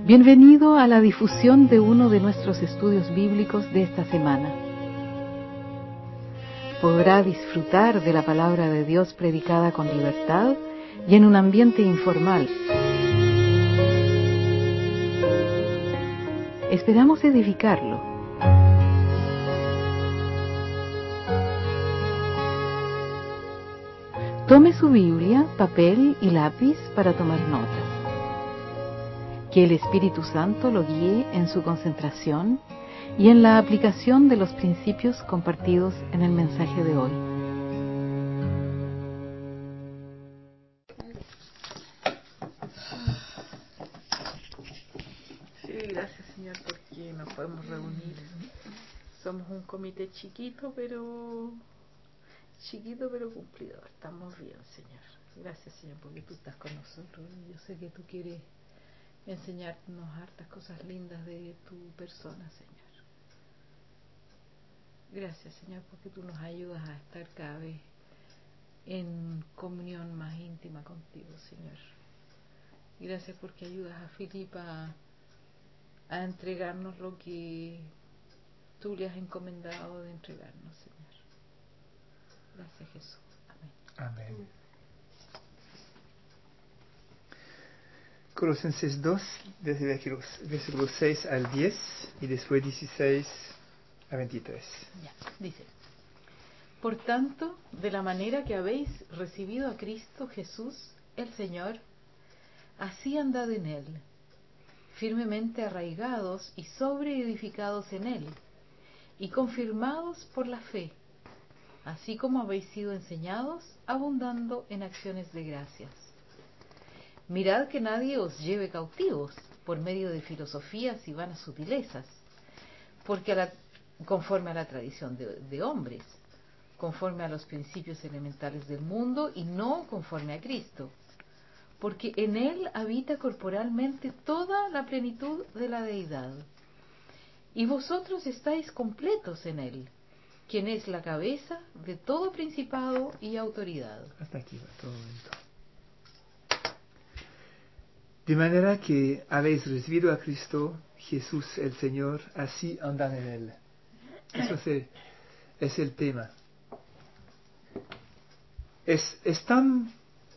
Bienvenido a la difusión de uno de nuestros estudios bíblicos de esta semana. Podrá disfrutar de la palabra de Dios predicada con libertad y en un ambiente informal. Esperamos edificarlo. Tome su Biblia, papel y lápiz para tomar notas. Que el Espíritu Santo lo guíe en su concentración y en la aplicación de los principios compartidos en el mensaje de hoy. Sí, gracias Señor porque nos podemos reunir. Somos un comité chiquito pero cumplidor. Estamos bien, Señor. Gracias Señor porque tú estás con nosotros. Yo sé que tú quieres enseñarnos hartas cosas lindas de tu persona, Señor. Gracias Señor porque tú nos ayudas a estar cada vez en comunión más íntima contigo, Señor. Gracias porque ayudas a Filipa a entregarnos lo que tú le has encomendado de entregarnos, Señor. Gracias Jesús. Amén. Amén. Colosenses 2, desde versículos 6 al 10 y después 16 a 23. Ya, dice: Por tanto, de la manera que habéis recibido a Cristo Jesús, el Señor, así andad en Él, firmemente arraigados y sobreedificados en Él, y confirmados por la fe, así como habéis sido enseñados, abundando en acciones de gracias. Mirad que nadie os lleve cautivos por medio de filosofías y vanas sutilezas, porque conforme a la tradición de hombres, conforme a los principios elementales del mundo y no conforme a Cristo, porque en Él habita corporalmente toda la plenitud de la deidad. Y vosotros estáis completos en Él, quien es la cabeza de todo principado y autoridad. Hasta aquí va todo bonito. De manera que habéis recibido a Cristo Jesús el Señor, así andad en Él. Eso es el tema. Es tan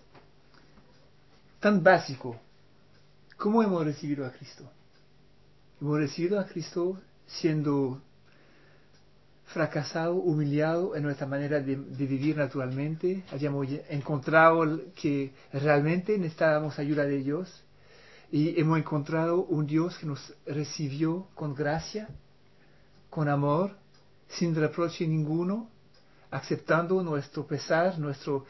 básico. ¿Cómo hemos recibido a Cristo? Hemos recibido a Cristo siendo fracasado, humillado en nuestra manera de vivir naturalmente. Hayamos encontrado que realmente necesitábamos ayuda de Dios. Y hemos encontrado un Dios que nos recibió con gracia, con amor, sin reproche ninguno, aceptando nuestro pesar, nuestro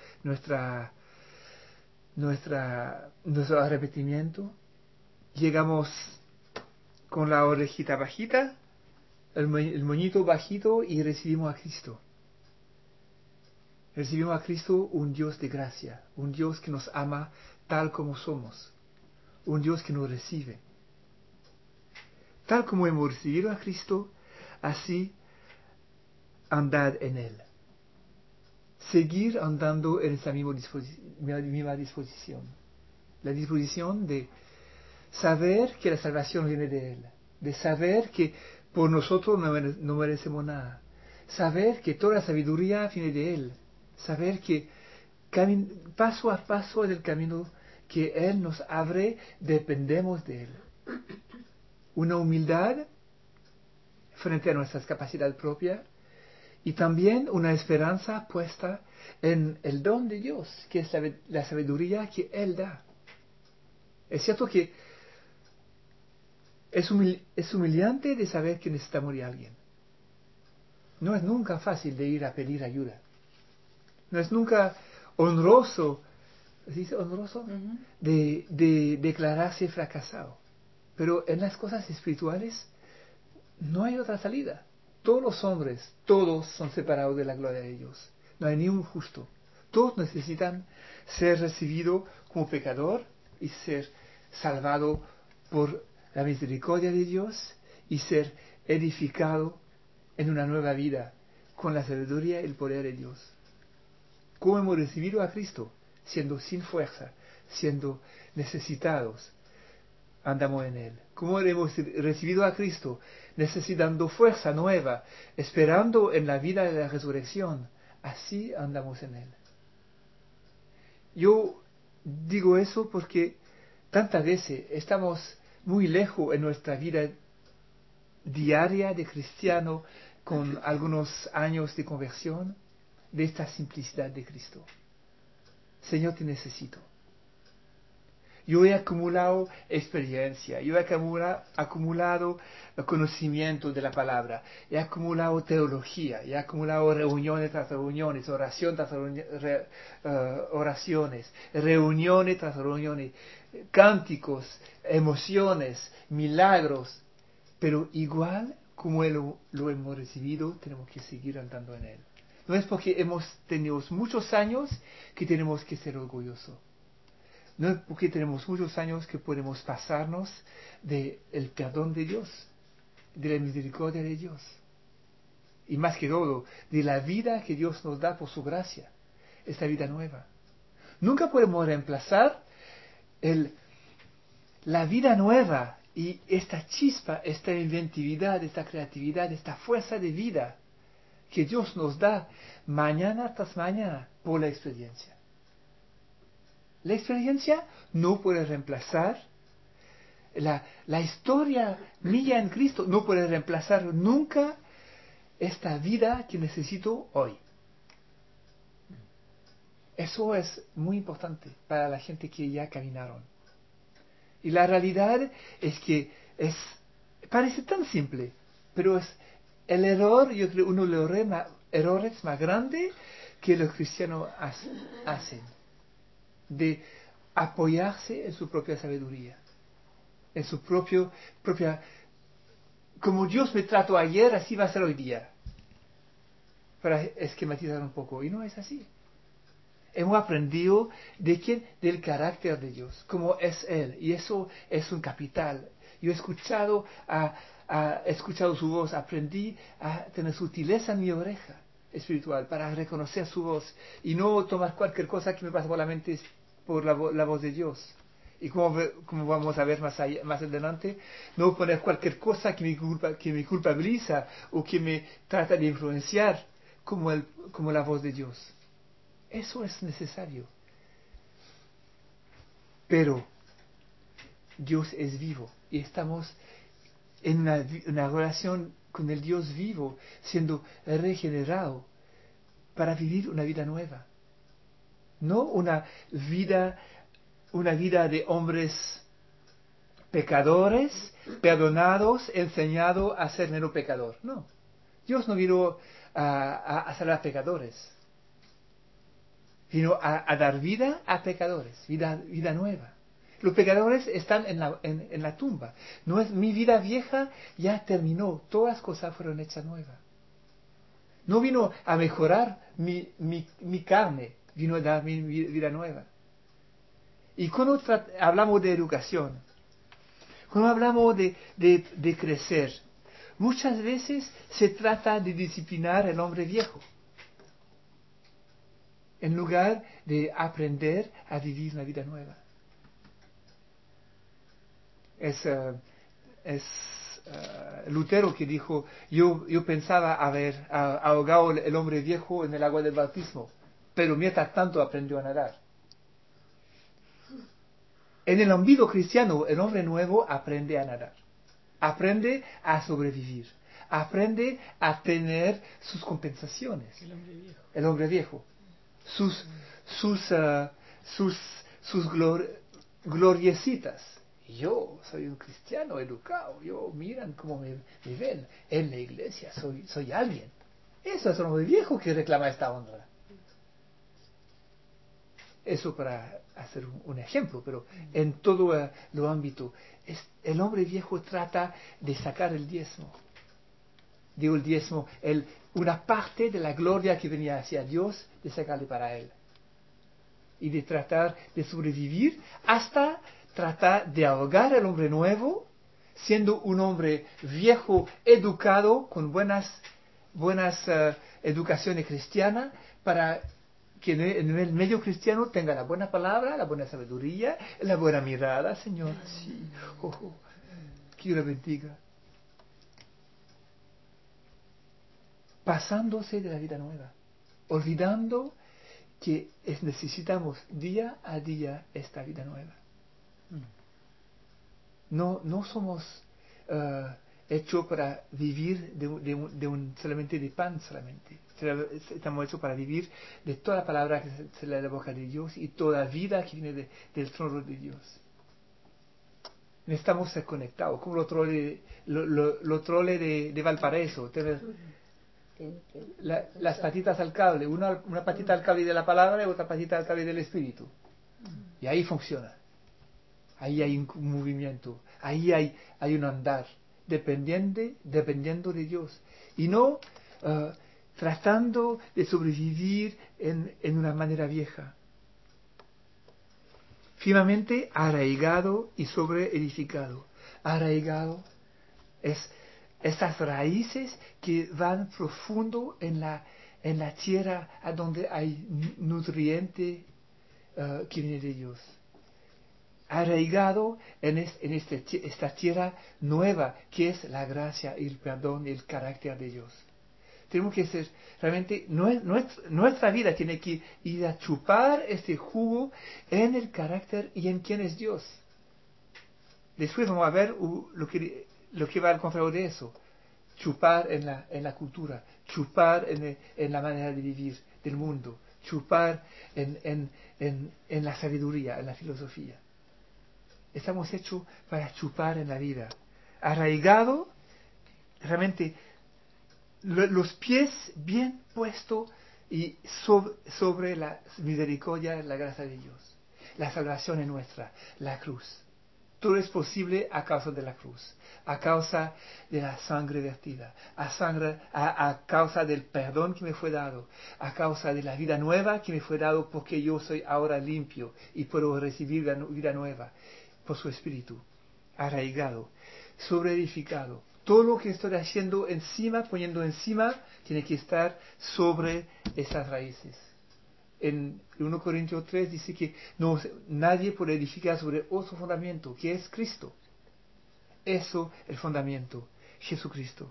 arrepentimiento. Llegamos con la orejita bajita, el moñito bajito, y recibimos a Cristo. Recibimos a Cristo, un Dios de gracia, un Dios que nos ama tal como somos, un Dios que nos recibe. Tal como hemos recibido a Cristo, así andad en Él. Seguir andando en esa misma disposición. La disposición de saber que la salvación viene de Él. De saber que por nosotros no merecemos nada. Saber que toda la sabiduría viene de Él. Saber que paso a paso en el camino que Él nos abre, dependemos de Él. Una humildad frente a nuestras capacidades propias y también una esperanza puesta en el don de Dios, que es la sabiduría que Él da. Es cierto que es humillante de saber que necesita morir alguien. No es nunca fácil de ir a pedir ayuda. No es nunca honroso, ¿se dice honroso? Uh-huh. de declararse fracasado. Pero en las cosas espirituales no hay otra salida. Todos los hombres, todos son separados de la gloria de Dios. No hay ni un justo. Todos necesitan ser recibidos como pecador y ser salvado por la misericordia de Dios y ser edificado en una nueva vida con la sabiduría y el poder de Dios. ¿Cómo hemos recibido a Cristo? Siendo sin fuerza, siendo necesitados, andamos en Él. Como hemos recibido a Cristo, necesitando fuerza nueva, esperando en la vida de la resurrección, así andamos en Él. Yo digo eso porque tantas veces estamos muy lejos en nuestra vida diaria de cristiano, con algunos años de conversión, de esta simplicidad de Cristo. Señor, te necesito. Yo he acumulado experiencia, yo he acumulado conocimiento de la palabra, he acumulado teología, he acumulado reuniones tras reuniones, oración tras oraciones, reuniones tras reuniones, cánticos, emociones, milagros, pero igual como lo hemos recibido, tenemos que seguir andando en Él. No es porque hemos tenido muchos años que tenemos que ser orgullosos. No es porque tenemos muchos años que podemos pasarnos del perdón de Dios, de la misericordia de Dios. Y más que todo, de la vida que Dios nos da por su gracia, esta vida nueva. Nunca podemos reemplazar la vida nueva y esta chispa, esta inventividad, esta creatividad, esta fuerza de vida que Dios nos da mañana tras mañana por la experiencia. La experiencia no puede reemplazar, la historia mía en Cristo no puede reemplazar nunca esta vida que necesito hoy. Eso es muy importante para la gente que ya caminaron. Y la realidad es que parece tan simple, pero es el error, yo creo, uno de los errores más grandes que los cristianos hacen, de apoyarse en su propia sabiduría, en su propia, como Dios me trató ayer, así va a ser hoy día, para esquematizar un poco, y no es así. Hemos aprendido de quién, del carácter de Dios, cómo es Él, y eso es un capital. Yo he escuchado su voz, aprendí a tener sutileza en mi oreja espiritual para reconocer su voz y no tomar cualquier cosa que me pasa por la mente por la voz de Dios. Y como vamos a ver más adelante, no poner cualquier cosa que me culpabiliza o que me trata de influenciar como la voz de Dios. Eso es necesario. Pero Dios es vivo y estamos en una relación con el Dios vivo, siendo regenerado para vivir una vida nueva. No una vida de hombres pecadores, perdonados, enseñado a ser menos pecador. No. Dios no vino a salvar pecadores. Vino a dar vida a pecadores, vida nueva. Los pecadores están en la tumba. No es mi vida vieja, ya terminó, todas las cosas fueron hechas nuevas. No vino a mejorar mi carne, vino a dar mi vida nueva. Y cuando hablamos de educación, cuando hablamos de crecer, muchas veces se trata de disciplinar al hombre viejo, en lugar de aprender a vivir una vida nueva. Es Lutero que dijo, yo pensaba haber ahogado el hombre viejo en el agua del bautismo, pero mientras tanto aprendió a nadar. En el ámbito cristiano, el hombre nuevo aprende a nadar, aprende a sobrevivir, aprende a tener sus compensaciones. El hombre viejo. Sus gloriecitas. Yo soy un cristiano educado, miran cómo me ven en la iglesia, soy alguien. Eso es el hombre viejo que reclama esta honra. Eso para hacer un ejemplo, pero en todo lo ámbito, el hombre viejo trata de sacar el diezmo. Digo el diezmo, una parte de la gloria que venía hacia Dios, de sacarle para Él. Y de tratar de sobrevivir hasta tratar de ahogar al hombre nuevo, siendo un hombre viejo educado, con buenas educaciones cristianas, para que en el medio cristiano tenga la buena palabra, la buena sabiduría, la buena mirada, Señor. Sí. Que Dios la bendiga. Pasándose de la vida nueva, olvidando que necesitamos día a día esta vida nueva. No somos hechos para vivir solamente de pan solamente. Estamos hechos para vivir de toda la palabra que sale de la boca de Dios y toda vida que viene del trono de Dios. Necesitamos ser conectados, como los troles de Valparaíso. Las patitas al cable, una patita al cable de la palabra y otra patita al cable del Espíritu. Y ahí funciona. Ahí hay un movimiento, ahí hay un andar, dependiendo de Dios. Y no tratando de sobrevivir en una manera vieja. Firmemente arraigado y sobreedificado. Arraigado es esas raíces que van profundo en la tierra, a donde hay nutriente que viene de Dios. Arraigado en esta tierra nueva que es la gracia, el perdón y el carácter de Dios. Tenemos que ser, realmente, nuestra vida tiene que ir a chupar este jugo en el carácter y en quién es Dios. Después vamos a ver lo que va al contrario de eso. Chupar en la cultura, chupar en la manera de vivir del mundo, chupar en la sabiduría, en la filosofía. Estamos hechos para chupar en la vida. Arraigado, realmente, los pies bien puestos y sobre la misericordia, la gracia de Dios. La salvación es nuestra, la cruz. Todo es posible a causa de la cruz, a causa de la sangre vertida, a causa del perdón que me fue dado, a causa de la vida nueva que me fue dado porque yo soy ahora limpio y puedo recibir la vida nueva por su Espíritu. Arraigado, sobreedificado. Todo lo que estoy haciendo poniendo encima, tiene que estar sobre esas raíces. En 1 Corintios 3 dice que nadie puede edificar sobre otro fundamento, que es Cristo. Eso es el fundamento, Jesucristo.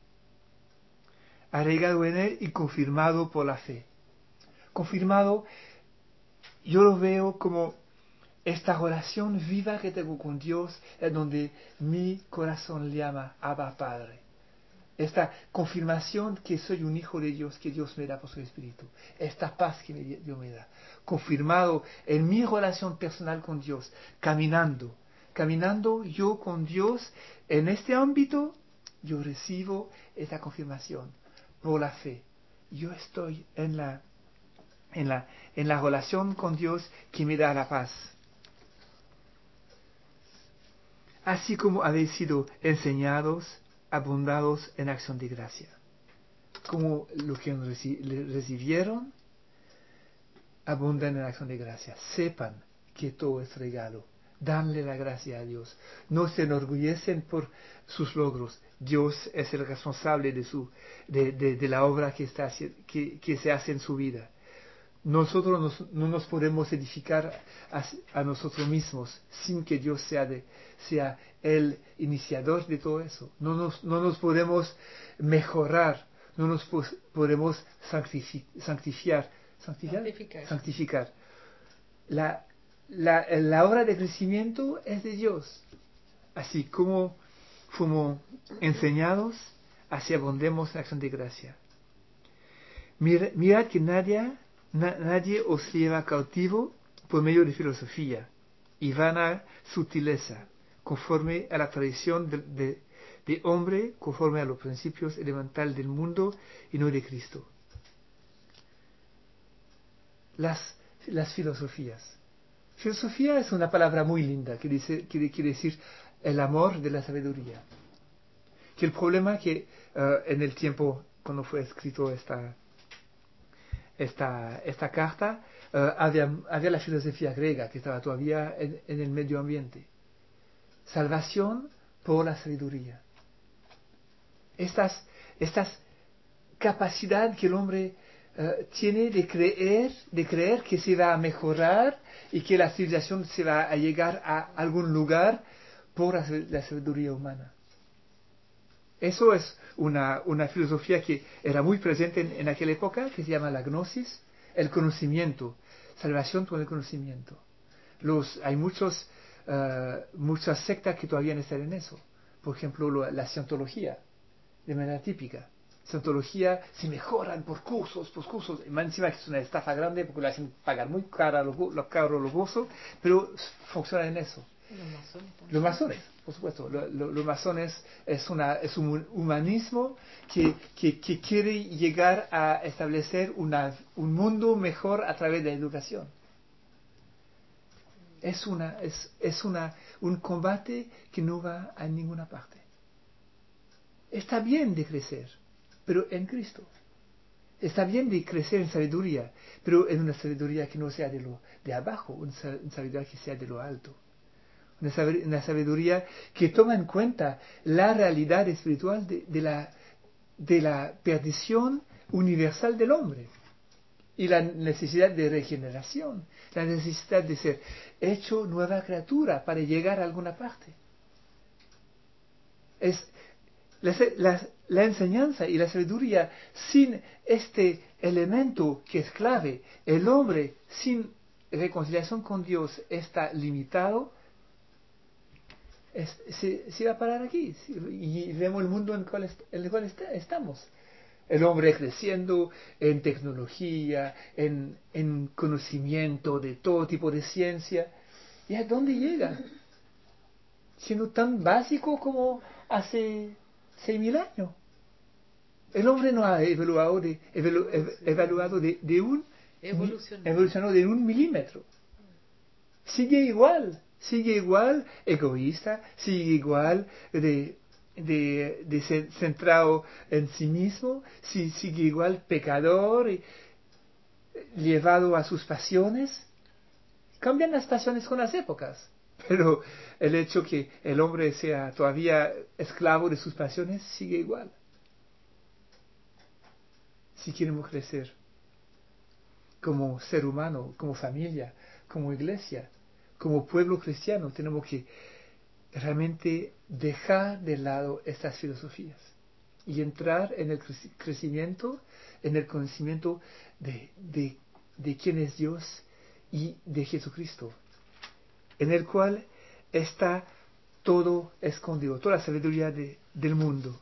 Arraigado en Él y confirmado por la fe. Confirmado, yo lo veo como esta relación viva que tengo con Dios, es donde mi corazón le llama Abba Padre. Esta confirmación que soy un hijo de Dios, que Dios me da por su Espíritu. Esta paz que Dios me da. Confirmado en mi relación personal con Dios. Caminando yo con Dios en este ámbito, yo recibo esta confirmación por la fe. Yo estoy en la relación con Dios que me da la paz. Así como habéis sido enseñados, abundados en acción de gracia. Como lo que recibieron, abundan en acción de gracia. Sepan que todo es regalo. Danle la gracia a Dios. No se enorgullecen por sus logros. Dios es el responsable de la obra que se hace en su vida. Nosotros no nos podemos edificar a nosotros mismos sin que Dios sea el iniciador de todo eso. No nos podemos mejorar, no nos podemos santificar. La obra de crecimiento es de Dios. Así como fuimos enseñados, así abundemos en acción de gracia. Mirad que nadie os lleva cautivo por medio de filosofía y vana sutileza, conforme a la tradición de hombre, conforme a los principios elementales del mundo y no de Cristo. Las filosofías. Filosofía es una palabra muy linda que quiere decir el amor de la sabiduría. Que el problema que en el tiempo cuando fue escrito esta carta, había la filosofía griega que estaba todavía en el medio ambiente. Salvación por la sabiduría. Estas capacidad que el hombre tiene de creer que se va a mejorar y que la civilización se va a llegar a algún lugar por la sabiduría humana. Eso es una filosofía que era muy presente en aquella época, que se llama la gnosis, el conocimiento, salvación por el conocimiento. Hay muchas sectas que todavía están en eso. Por ejemplo, la cientología, de manera típica. Cientología se mejoran por cursos, y más encima que es una estafa grande porque lo hacen pagar muy caro los cursos, pero funciona en eso. Los masones, por supuesto. Los masones es un humanismo que quiere llegar a establecer un mundo mejor a través de la educación. Es un combate que no va a ninguna parte. Está bien de crecer, pero en Cristo. Está bien de crecer en sabiduría, pero en una sabiduría que no sea de abajo, una sabiduría que sea de lo alto. Una sabiduría que toma en cuenta la realidad espiritual de la perdición universal del hombre y la necesidad de regeneración, la necesidad de ser hecho nueva criatura para llegar a alguna parte. La enseñanza y la sabiduría sin este elemento que es clave, el hombre sin reconciliación con Dios está limitado, se va a parar aquí. Y vemos el mundo en el cual estamos. El hombre creciendo en tecnología, en conocimiento de todo tipo de ciencia. ¿Y a dónde llega? Siendo tan básico como hace 6.000 años. El hombre no ha evolucionado evolucionó de un milímetro. Sigue igual egoísta, sigue igual de centrado en sí mismo, sigue igual pecador, llevado a sus pasiones. Cambian las pasiones con las épocas, pero el hecho que el hombre sea todavía esclavo de sus pasiones sigue igual. Si queremos crecer como ser humano, como familia, como iglesia, como pueblo cristiano, tenemos que realmente dejar de lado estas filosofías y entrar en el crecimiento, en el conocimiento de quién es Dios y de Jesucristo, en el cual está todo escondido, toda la sabiduría del mundo.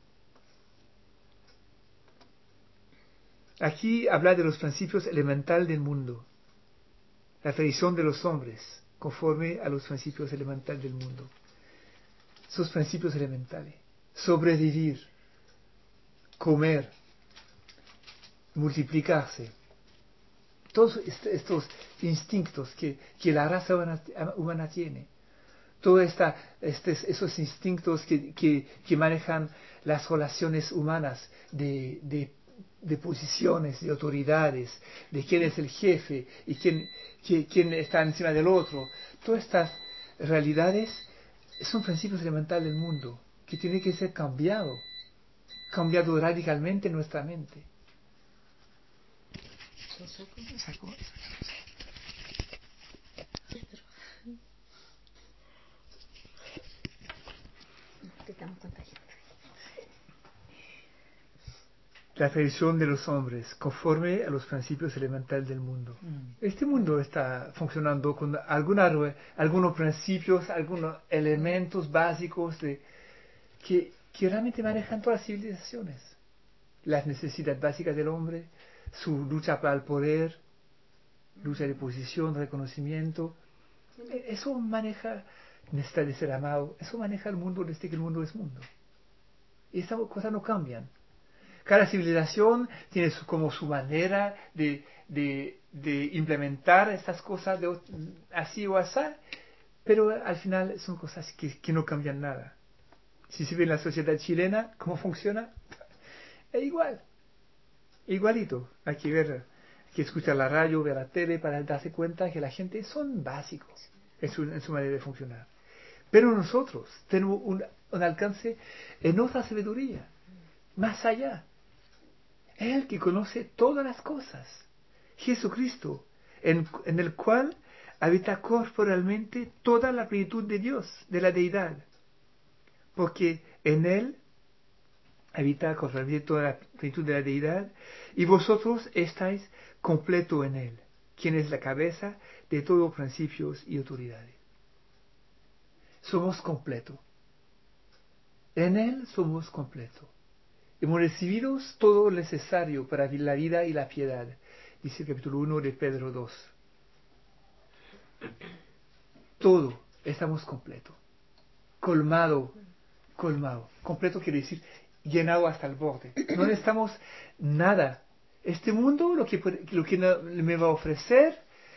Aquí habla de los principios elementales del mundo, la tradición de los hombres, conforme a los principios elementales del mundo. Esos principios elementales: sobrevivir, comer, multiplicarse. Todos estos instintos que la raza humana tiene. Todos esos instintos que manejan las relaciones humanas de posiciones, de autoridades, de quién es el jefe y quién está encima del otro. Todas estas realidades son principios elementales del mundo que tienen que ser cambiado radicalmente en nuestra mente. La tradición de los hombres, conforme a los principios elementales del mundo. Este mundo está funcionando con algunos principios, algunos elementos básicos que realmente manejan todas las civilizaciones. Las necesidades básicas del hombre, su lucha para el poder, lucha de posición, reconocimiento. Eso maneja, necesidad de ser amado, eso maneja el mundo desde que el mundo es mundo. Y estas cosas no cambian. Cada civilización tiene como su manera de implementar estas cosas así o así, pero al final son cosas que no cambian nada. Si se ve en la sociedad chilena cómo funciona, es igualito. Hay que escuchar la radio, ver la tele para darse cuenta que la gente son básicos en su manera de funcionar. Pero nosotros tenemos un alcance en otra sabiduría, más allá. Él que conoce todas las cosas. Jesucristo, en el cual habita corporalmente toda la plenitud de Dios, de la deidad. Porque en Él habita corporalmente toda la plenitud de la deidad, y vosotros estáis completo en Él, quien es la cabeza de todos principios y autoridades. Somos completos. En Él somos completos. Hemos recibido todo lo necesario para la vida y la piedad, dice el capítulo 1 de Pedro 2. Todo, estamos completos. Colmado. Completo quiere decir llenado hasta el borde. No necesitamos nada. Este mundo, lo que me va a ofrecer,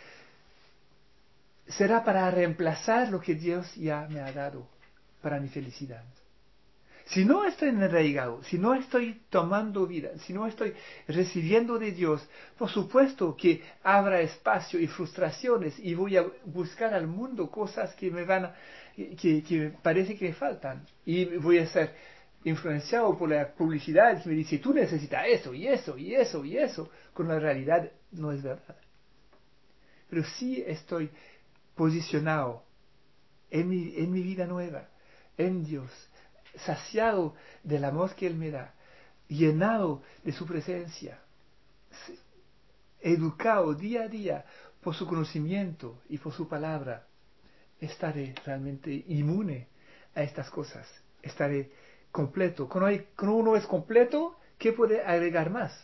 será para reemplazar lo que Dios ya me ha dado para mi felicidad. Si no estoy enraigado, si no estoy tomando vida, si no estoy recibiendo de Dios, por supuesto que habrá espacio y frustraciones y voy a buscar al mundo cosas que que parece que me faltan. Y voy a ser influenciado por la publicidad que me dice, tú necesitas eso y eso y eso y eso, cuando la realidad no es verdad. Pero sí estoy posicionado en mi vida nueva, en Dios, saciado del amor que Él me da, llenado de su presencia, educado día a día por su conocimiento y por su palabra, estaré realmente inmune a estas cosas, estaré completo. Cuando uno es completo, ¿qué puede agregar más?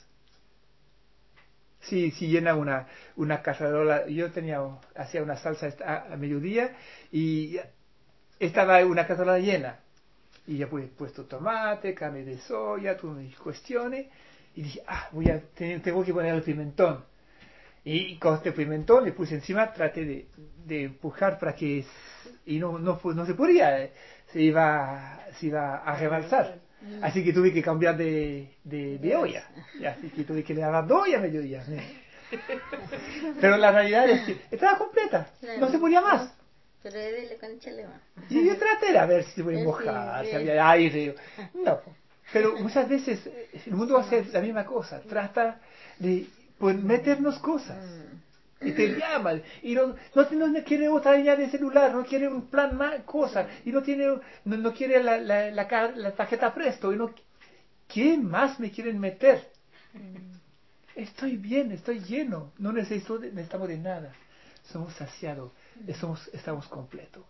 Si llena una cacerola, yo hacía una salsa a mediodía y estaba una cacerola llena. Y ya he puesto tomate, carne de soya, todas mis cuestiones. Y dije, tengo que poner el pimentón. Y con este pimentón le puse encima, traté de empujar para que... Y no se podía, se iba a rebalsar. Así que tuve que cambiar de olla. Y así que tuve que lavar 2 ollas a mediodía. Pero la realidad es que estaba completa, no se podía más. Pero dele con chalema. Y yo traté de ver si se podía mojar, si había aire. No. Pero muchas veces el mundo hace la misma cosa, trata de meternos cosas. Y te llaman, y no quiere otra línea de celular, no quiere un plan más, cosa, y no quiere la tarjeta Presto, ¿qué más me quieren meter? Estoy bien, estoy lleno, no necesitamos de nada. Somos saciados, estamos completos.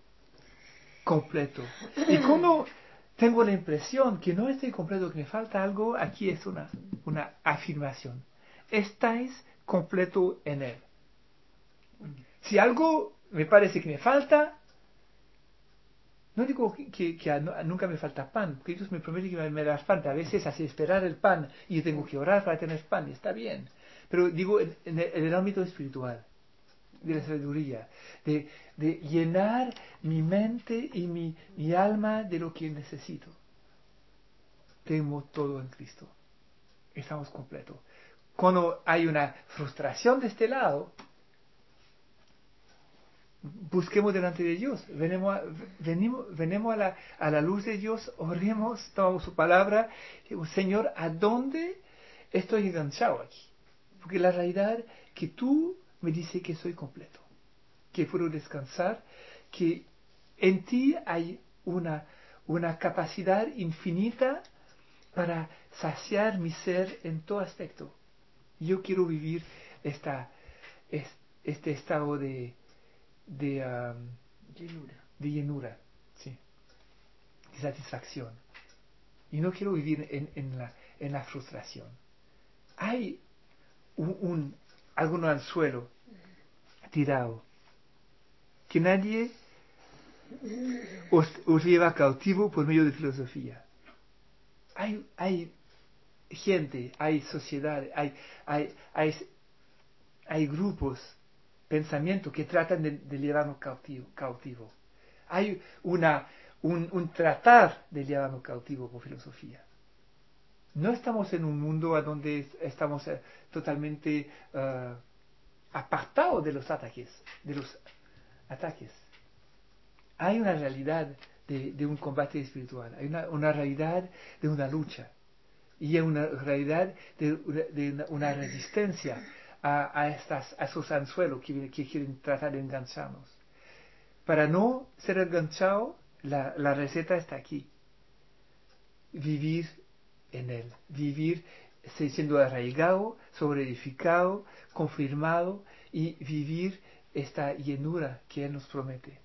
Y cuando tengo la impresión que no estoy completo, que me falta algo, aquí es una afirmación. Estáis completo en Él. Si algo me parece que me falta, no digo que nunca me falta pan, porque Dios me promete que me da pan, a veces hace esperar el pan y yo tengo que orar para tener pan, y está bien. Pero digo en el ámbito espiritual, de la sabiduría, de llenar mi mente y mi alma de lo que necesito. Tengo todo en Cristo. Estamos completos. Cuando hay una frustración de este lado, busquemos delante de Dios, venimos a la luz de Dios, oremos, tomamos su palabra, y digo, Señor, ¿a dónde estoy enganchado aquí? Porque la realidad que tú me dices que soy completo, que puedo descansar, que en ti hay una capacidad infinita para saciar mi ser en todo aspecto. Yo quiero vivir este estado de llenura, sí, de satisfacción. Y no quiero vivir en la frustración. Hay algún anzuelo tirado que nadie os lleva cautivo por medio de filosofía. Hay gente, hay sociedad, hay grupos, pensamientos que tratan de llevarnos cautivo. Hay un tratar de llevarnos cautivo por filosofía. No estamos en un mundo donde estamos totalmente apartados de los ataques. Hay una realidad de un combate espiritual, hay una realidad de una lucha. y una realidad de una resistencia a esos anzuelos que quieren tratar de engancharnos. Para no ser enganchado, la receta está aquí. Vivir en Él, vivir siendo arraigado, sobreedificado, confirmado y vivir esta llenura que Él nos promete.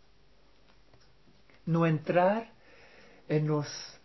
No entrar en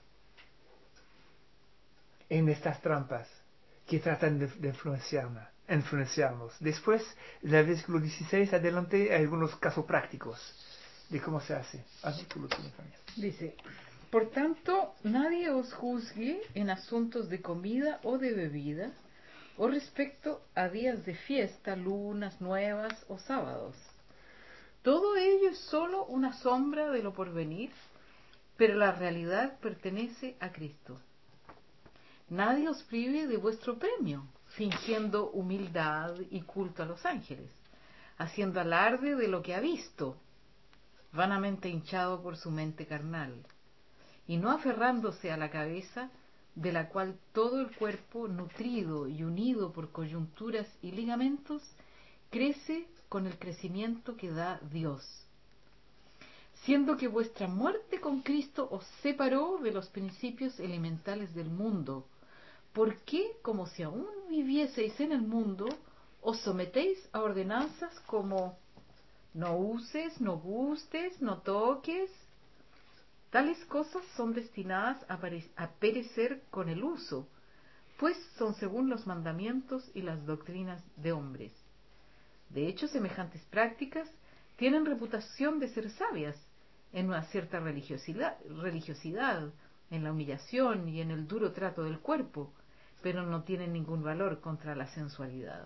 estas trampas que tratan de influenciarnos. Después, en el versículo 16 adelante, hay algunos casos prácticos de cómo se hace. Tú lo tienes también. Dice, por tanto, nadie os juzgue en asuntos de comida o de bebida, o respecto a días de fiesta, lunas nuevas o sábados. Todo ello es solo una sombra de lo porvenir, pero la realidad pertenece a Cristo. Nadie os prive de vuestro premio, fingiendo humildad y culto a los ángeles, haciendo alarde de lo que ha visto, vanamente hinchado por su mente carnal, y no aferrándose a la cabeza, de la cual todo el cuerpo, nutrido y unido por coyunturas y ligamentos, crece con el crecimiento que da Dios. Siendo que vuestra muerte con Cristo os separó de los principios elementales del mundo, ¿por qué, como si aún vivieseis en el mundo, os sometéis a ordenanzas como no uses, no gustes, no toques? Tales cosas son destinadas a perecer con el uso, pues son según los mandamientos y las doctrinas de hombres. De hecho, semejantes prácticas tienen reputación de ser sabias en una cierta religiosidad, en la humillación y en el duro trato del cuerpo, pero no tienen ningún valor contra la sensualidad.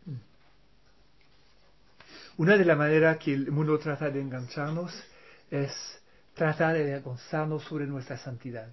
Una de las maneras que el mundo trata de engancharnos es tratar de avergonzarnos sobre nuestra santidad,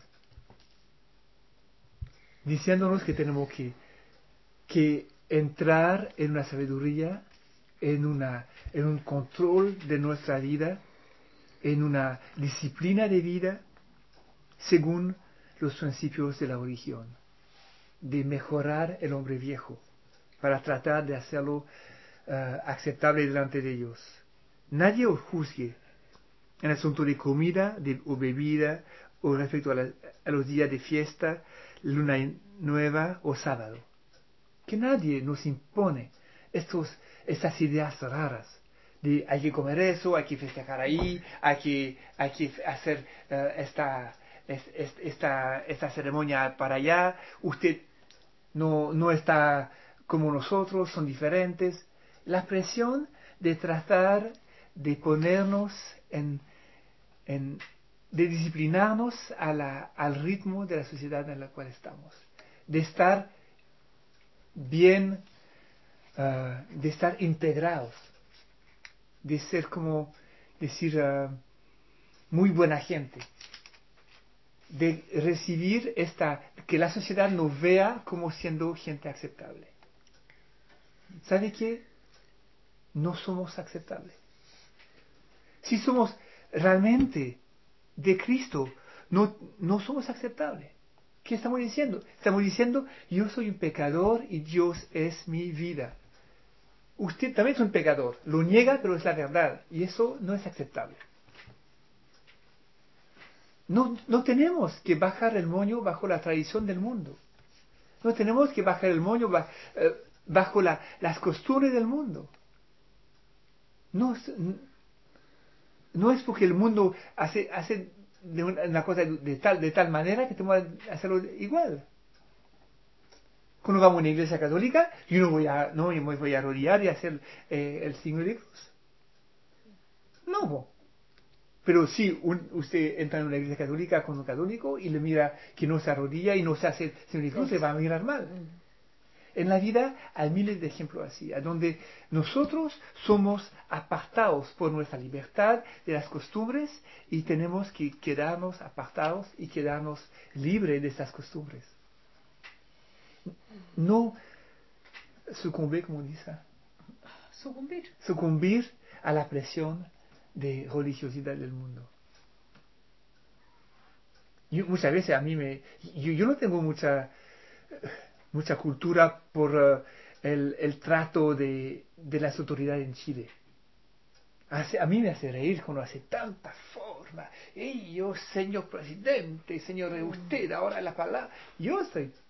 diciéndonos que tenemos que entrar en una sabiduría, en un control de nuestra vida, en una disciplina de vida según los principios de la religión, de mejorar el hombre viejo para tratar de hacerlo aceptable delante de ellos. Nadie os juzgue en asunto de comida o bebida o respecto a los días de fiesta, luna nueva o sábado. Que nadie nos impone estas ideas raras de hay que comer eso, hay que festejar ahí, hay que hacer esta ceremonia para allá. Usted no está como nosotros, son diferentes. La presión de tratar de ponernos de disciplinarnos al ritmo de la sociedad en la cual estamos, de estar bien, de estar integrados, de ser como decir muy buena gente, de recibir que la sociedad nos vea como siendo gente aceptable. ¿Sabe qué? No somos aceptables. Si somos realmente de Cristo, no somos aceptables. ¿Qué estamos diciendo? Estamos diciendo, yo soy un pecador y Dios es mi vida. Usted también es un pecador, lo niega, pero es la verdad, y eso no es aceptable. No tenemos que bajar el moño bajo la tradición del mundo. No tenemos que bajar el moño bajo las costumbres del mundo. No es porque el mundo hace una cosa de tal manera que tenemos que hacerlo igual. Cuando vamos a una iglesia católica, yo no me voy a arrodillar y hacer el signo de cruz. No. Pero si usted entra en una iglesia católica con un católico y le mira que no se arrodilla y no se hace el signo de cruz, le va a mirar mal. En la vida hay miles de ejemplos así, a donde nosotros somos apartados por nuestra libertad de las costumbres y tenemos que quedarnos apartados y quedarnos libres de estas costumbres. No sucumbir, como dice. Sucumbir a la presión de religiosidad del mundo. Muchas veces a mí yo no tengo mucha cultura por el trato de las autoridades en Chile. A mí me hace reír cuando hace tanta forma. Y yo, señor presidente, señor usted, ahora la palabra. Yo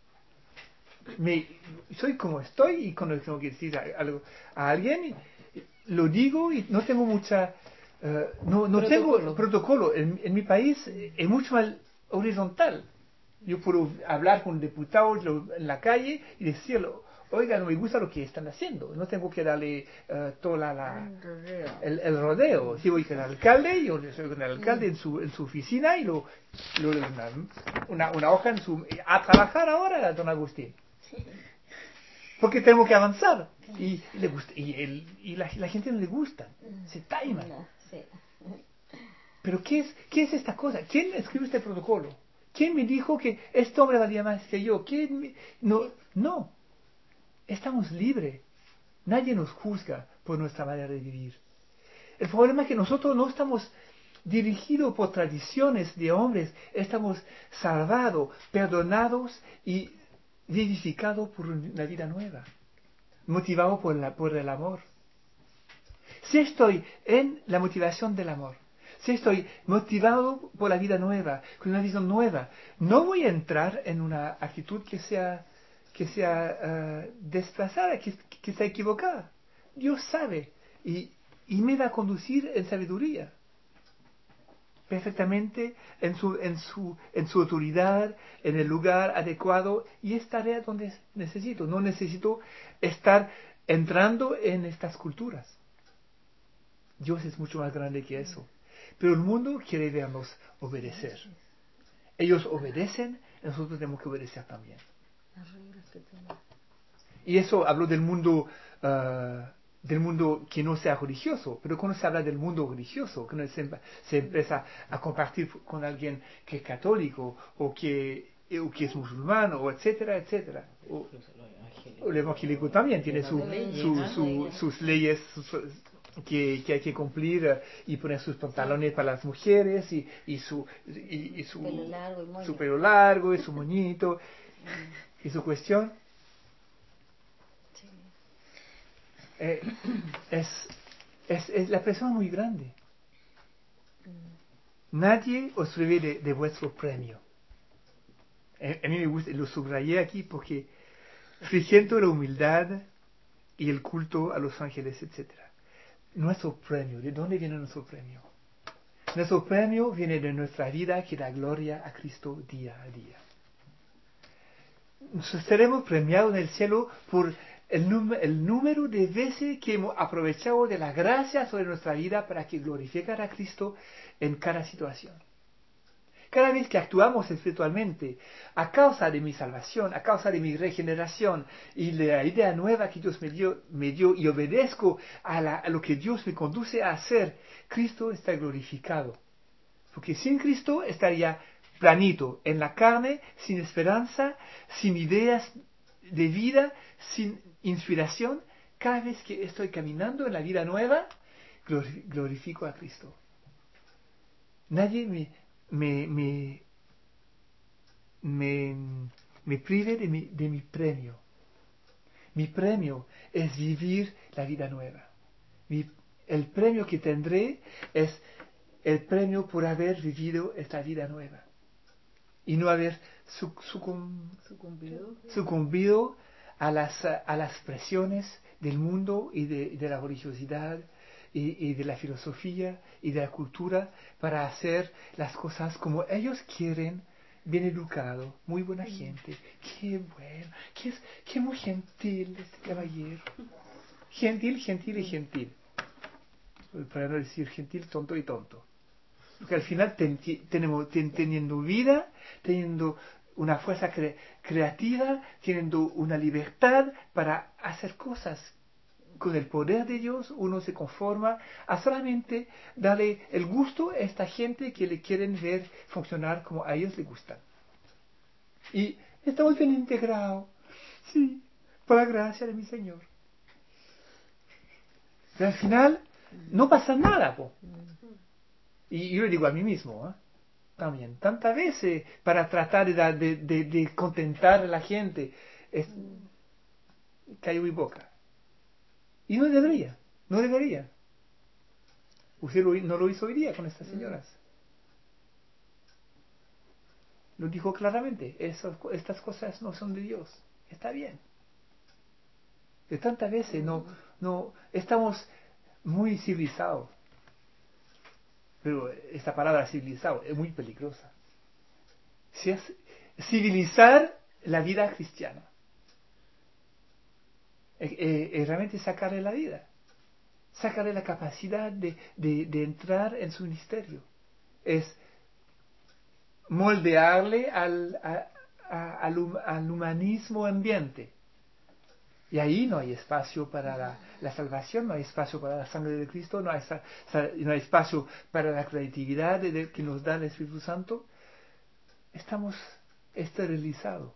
soy como estoy, y cuando tengo que decir algo a alguien, lo digo y no tengo mucha... no tengo protocolo. En mi país es mucho más horizontal. Yo puedo hablar con diputados en la calle y decirlo: oiga, no me gusta lo que están haciendo. No tengo que darle todo el rodeo. Si voy con el alcalde, yo soy con el alcalde en su oficina y una hoja a trabajar ahora, don Agustín. Porque tengo que avanzar. Y le gusta, y la gente no le gusta. Se taima. Pero ¿qué es esta cosa? ¿Quién escribe este protocolo? ¿Quién me dijo que este hombre valía más que yo? No. Estamos libres. Nadie nos juzga por nuestra manera de vivir. El problema es que nosotros no estamos dirigidos por tradiciones de hombres. Estamos salvados, perdonados y vivificados por una vida nueva. Motivados por el amor. Si estoy en la motivación del amor, si estoy motivado por la vida nueva, con una visión nueva, no voy a entrar en una actitud que sea desplazada, que sea equivocada. Dios sabe y me va a conducir en sabiduría, perfectamente en su autoridad, en el lugar adecuado, y estaré donde necesito. No necesito estar entrando en estas culturas. Dios es mucho más grande que eso. Pero el mundo quiere vernos obedecer. Ellos obedecen, nosotros tenemos que obedecer también. Y eso hablo del mundo que no sea religioso. Pero cuando se habla del mundo religioso, cuando se empieza a compartir con alguien que es católico o que es musulmán, o etcétera, etcétera. O el evangélico también tiene sus leyes que hay que cumplir, y poner sus pantalones para las mujeres y su pelo largo y su moñito y su cuestión. Es la presión muy grande. Nadie os prive de vuestro premio. A mí me gusta, lo subrayé aquí porque siento la humildad y el culto a los ángeles, etcétera. Nuestro premio, ¿de dónde viene nuestro premio? Nuestro premio viene de nuestra vida que da gloria a Cristo día a día. Seremos premiados en el cielo por el número de veces que hemos aprovechado de la gracia sobre nuestra vida para que glorificara a Cristo en cada situación. Cada vez que actuamos espiritualmente, a causa de mi salvación, a causa de mi regeneración y de la idea nueva que Dios me dio y obedezco a lo que Dios me conduce a hacer, Cristo está glorificado. Porque sin Cristo estaría planito, en la carne, sin esperanza, sin ideas de vida, sin inspiración. Cada vez que estoy caminando en la vida nueva, glorifico a Cristo. Nadie me prive de mi premio. Mi premio es vivir la vida nueva. El premio que tendré es el premio por haber vivido esta vida nueva y no haber sucumbido a las presiones del mundo y de la religiosidad y de la filosofía y de la cultura para hacer las cosas como ellos quieren, bien educado, muy buena gente. Qué bueno, qué muy gentil este caballero. Gentil, gentil y gentil. Para no decir gentil, tonto y tonto. Porque al final teniendo vida, teniendo una fuerza creativa, teniendo una libertad para hacer cosas. Con el poder de Dios uno se conforma a solamente darle el gusto a esta gente que le quieren ver funcionar como a ellos les gustan. Y estamos bien integrados, sí, por la gracia de mi Señor. Pero al final no pasa nada, po. Y yo le digo a mí mismo, también. Tantas veces para tratar de contentar a la gente. Cayó mi boca. Y no debería. Usted no lo hizo hoy día con estas señoras. Lo dijo claramente. Estas cosas no son de Dios. Está bien. De tantas veces no estamos muy civilizados. Pero esta palabra civilizado es muy peligrosa. Si es civilizar la vida cristiana. Es realmente sacarle la vida. Sacarle la capacidad de entrar en su ministerio. Es moldearle al humanismo ambiente. Y ahí no hay espacio para la salvación, no hay espacio para la sangre de Cristo, no hay espacio para la creatividad que nos da el Espíritu Santo. Estamos esterilizados.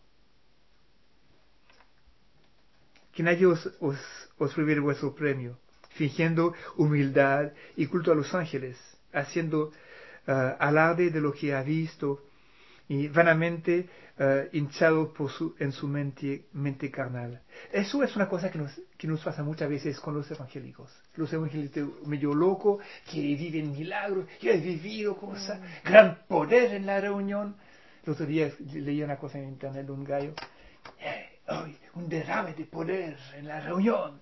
Que nadie os revele vuestro premio, fingiendo humildad y culto a los ángeles, haciendo alarde de lo que ha visto y vanamente hinchado en su mente carnal. Eso es una cosa que nos pasa muchas veces con los evangélicos. Los evangélicos medio locos, que viven milagros, que han vivido cosas, gran poder en la reunión. El otro día leí una cosa en internet de un gallo. Un derrame de poder en la reunión.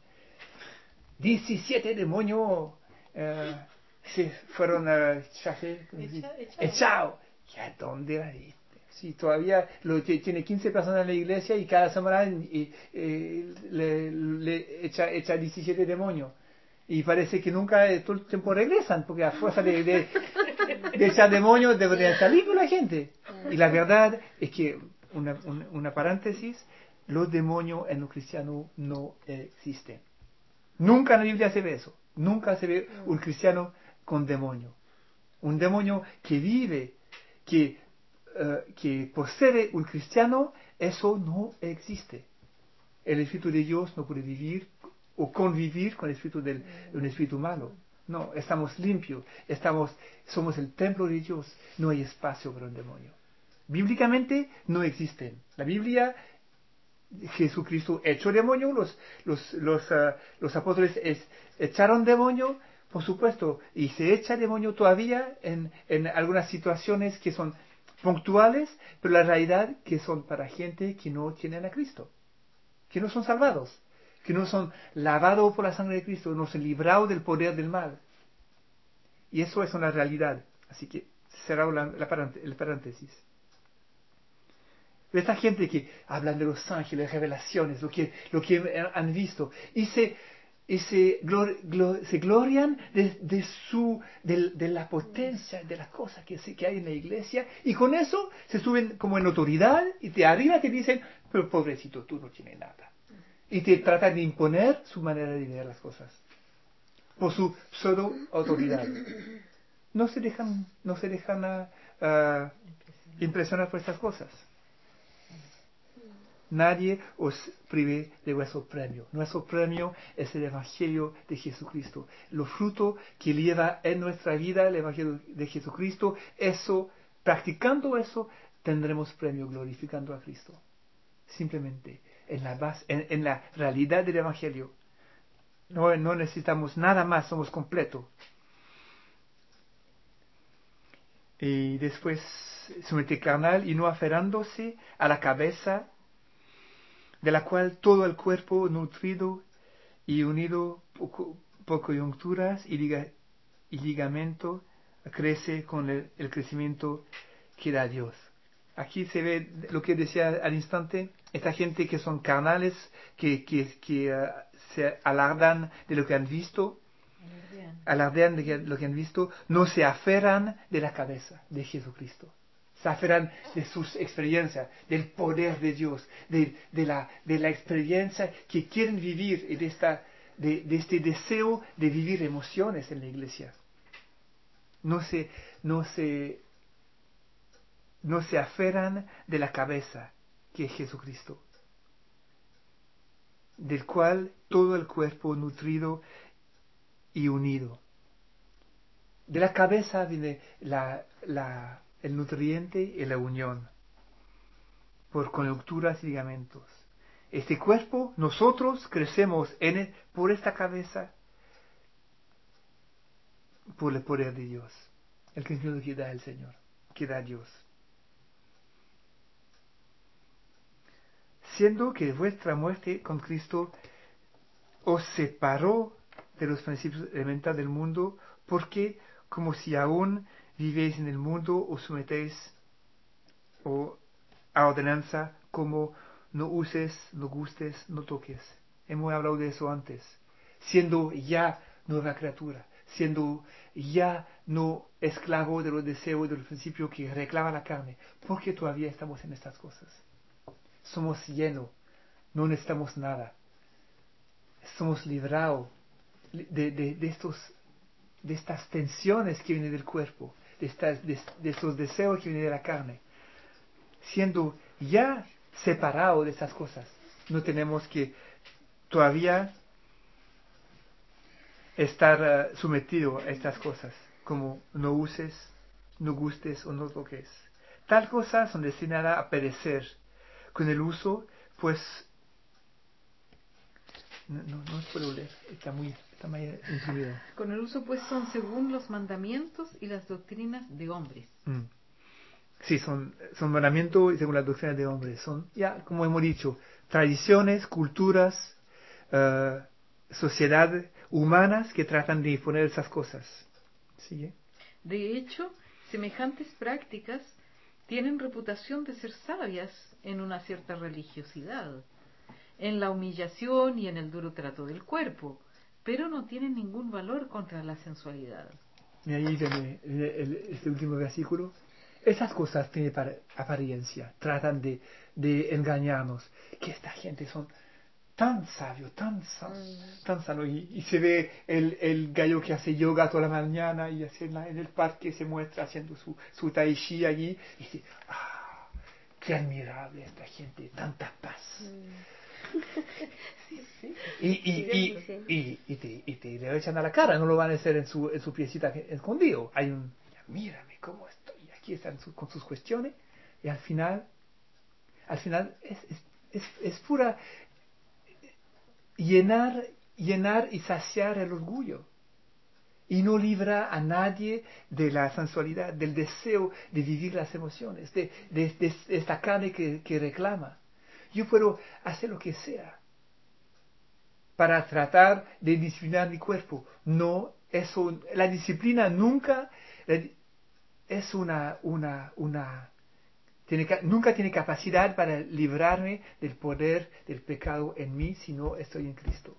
17 demonios se fueron echados. ¿Y a dónde la viste? Sí, todavía tiene 15 personas en la iglesia y cada semana le echa 17 demonios. Y parece que nunca todo el tiempo regresan, porque a fuerza de echar demonios deberían salir con la gente. Y la verdad es que, una paréntesis, los demonios en los cristianos no existen. Nunca en la Biblia se ve eso. Nunca se ve un cristiano con demonio. Un demonio que vive, que posee un cristiano, eso no existe. El Espíritu de Dios no puede vivir o convivir con el espíritu de un espíritu malo. No, estamos limpios, somos el templo de Dios, no hay espacio para un demonio. Bíblicamente no existen. La Biblia, Jesucristo echó demonio, los apóstoles echaron demonio, por supuesto, y se echa demonio todavía en algunas situaciones que son puntuales, pero la realidad que son para gente que no tienen a Cristo, que no son salvados, que no son lavados por la sangre de Cristo, no son librados del poder del mal. Y eso es una realidad. Así que cerramos el paréntesis. Esta gente que hablan de los ángeles, revelaciones, lo que han visto, y se glorian de la potencia de las cosas que hay en la iglesia, y con eso se suben como en autoridad, y de arriba te dicen, pero pobrecito, tú no tienes nada. Y te tratan de imponer su manera de ver las cosas, por su pseudo autoridad. No se dejan impresionar por estas cosas. Nadie os prive de vuestro premio. Nuestro premio es el Evangelio de Jesucristo. Lo fruto que lleva en nuestra vida el Evangelio de Jesucristo, practicando eso, tendremos premio glorificando a Cristo. Simplemente en la realidad del Evangelio. No necesitamos nada más, somos completos. Y después, su mente carnal y no aferrándose a la cabeza, de la cual todo el cuerpo nutrido y unido por coyunturas y ligamento crece con el crecimiento que da Dios. Aquí se ve lo que decía al instante, esta gente que son carnales, que se alardan de lo que han visto, alardean de lo que han visto, no se aferran de la cabeza de Jesucristo. Se aferran de sus experiencias, del poder de Dios, de la experiencia que quieren vivir y de este deseo de vivir emociones en la iglesia. No se aferran de la cabeza, que es Jesucristo, del cual todo el cuerpo nutrido y unido. De la cabeza viene la el nutriente y la unión, por coyunturas y ligamentos. Este cuerpo, nosotros crecemos por esta cabeza, por el poder de Dios, el crecimiento que da el Señor, que da Dios. Siendo que vuestra muerte con Cristo os separó de los principios elementales del mundo, porque como si aún vivéis en el mundo, os sometéis a ordenanza como no uses, no gustes, no toques. Hemos hablado de eso antes. Siendo ya nueva criatura, siendo ya no esclavo de los deseos y de los principios que reclama la carne, porque todavía estamos en estas cosas. Somos llenos, no necesitamos nada. Somos librados de estas tensiones que vienen del cuerpo, de estos deseos que vienen de la carne. Siendo ya separados de estas cosas, no tenemos que todavía estar sometidos a estas cosas, como no uses, no gustes o no toques. Tal cosas son destinadas a perecer con el uso, pues no puedo leer, está muy imprimido. Con el uso, pues, son según los mandamientos y las doctrinas de hombres. Sí, son mandamientos y según las doctrinas de hombres. Son, ya, como hemos dicho, tradiciones, culturas, sociedades humanas que tratan de imponer esas cosas. ¿Sigue? De hecho, semejantes prácticas tienen reputación de ser sabias en una cierta religiosidad, en la humillación y en el duro trato del cuerpo, pero no tienen ningún valor contra la sensualidad. Y ahí viene este último versículo. Esas cosas tienen apariencia, tratan de engañarnos, que esta gente son tan sabios, tan sanos, y se ve el gallo que hace yoga toda la mañana y en el parque se muestra haciendo su tai chi allí, y dice, qué admirable esta gente, tanta paz. Y te le echan a la cara, no lo van a hacer en su piecita escondido. Mírame cómo estoy, aquí están con sus cuestiones, y al final es pura llenar y saciar el orgullo. Y no libra a nadie de la sensualidad, del deseo de vivir las emociones, de esta carne que reclama. Yo puedo hacer lo que sea para tratar de disciplinar mi cuerpo. No, la disciplina nunca es nunca tiene capacidad para librarme del poder del pecado en mí si no estoy en Cristo.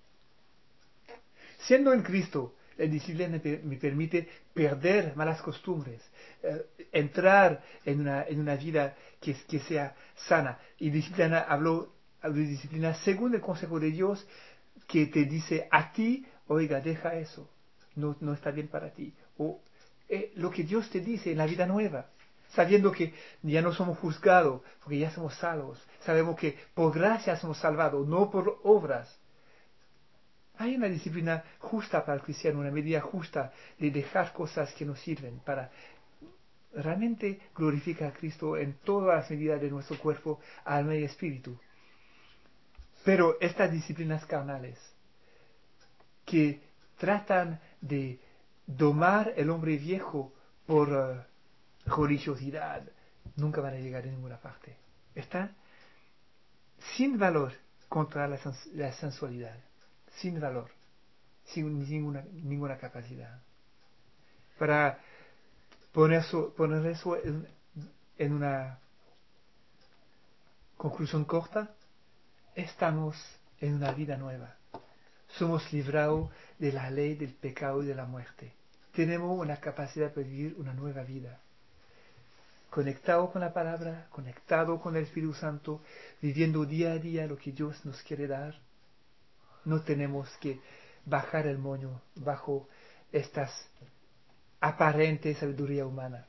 Siendo en Cristo, la disciplina me permite perder malas costumbres, entrar en una vida que sea sana. Y disciplina, hablo de disciplina según el consejo de Dios, que te dice a ti, oiga, deja eso, no está bien para ti. O lo que Dios te dice en la vida nueva, sabiendo que ya no somos juzgados, porque ya somos salvos. Sabemos que por gracia somos salvados, no por obras. Hay una disciplina justa para el cristiano, una medida justa de dejar cosas que nos sirven para realmente glorificar a Cristo en todas las medidas de nuestro cuerpo, alma y espíritu. Pero estas disciplinas carnales que tratan de domar el hombre viejo por religiosidad nunca van a llegar a ninguna parte. Están sin valor contra la sensualidad, sin valor, sin ninguna capacidad. Para poner eso en una conclusión corta, estamos en una vida nueva. Somos librados de la ley del pecado y de la muerte. Tenemos una capacidad de vivir una nueva vida. Conectado con la palabra, conectado con el Espíritu Santo, viviendo día a día lo que Dios nos quiere dar. No tenemos que bajar el moño bajo estas aparente sabiduría humana.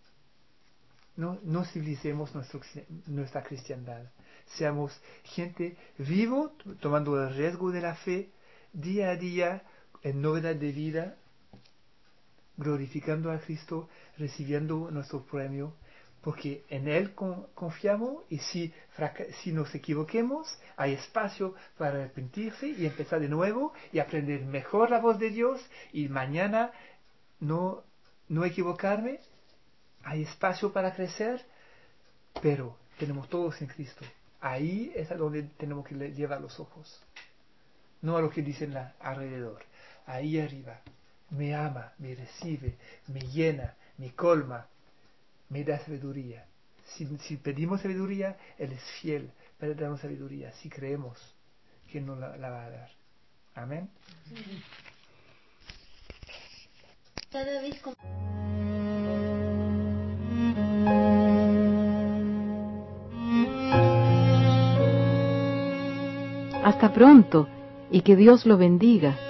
No civilicemos nuestra cristiandad. Seamos gente vivo, tomando el riesgo de la fe, día a día, en novedad de vida, glorificando a Cristo, recibiendo nuestro premio, porque en Él confiamos, y si nos equivoquemos, hay espacio para arrepentirse y empezar de nuevo y aprender mejor la voz de Dios, y mañana no equivocarme. Hay espacio para crecer, pero tenemos todos en Cristo. Ahí es a donde tenemos que llevar los ojos, no a lo que dicen alrededor. Ahí arriba, me ama, me recibe, me llena, me colma, me da sabiduría. Si pedimos sabiduría, Él es fiel para darnos sabiduría, si creemos que nos la va a dar. Amén. Cada vez con... Hasta pronto y que Dios lo bendiga.